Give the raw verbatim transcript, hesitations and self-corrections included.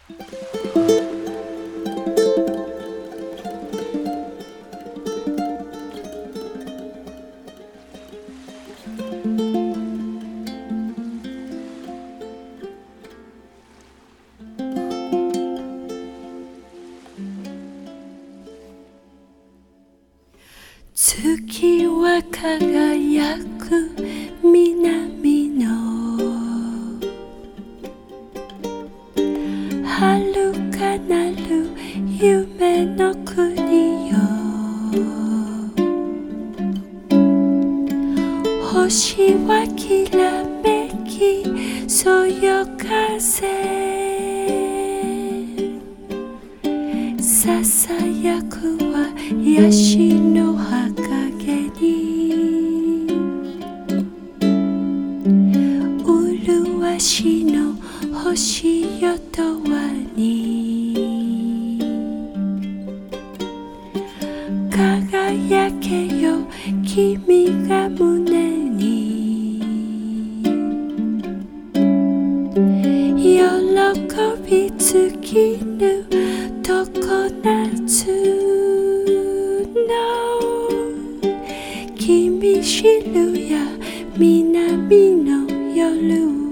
月は輝く南の遥かなる夢の国よ。星はきらめきそよ風ささやくはヤシの葉陰に麗しの星よとわに輝けよ君が胸に喜び尽きぬ常夏の君知るや南の夜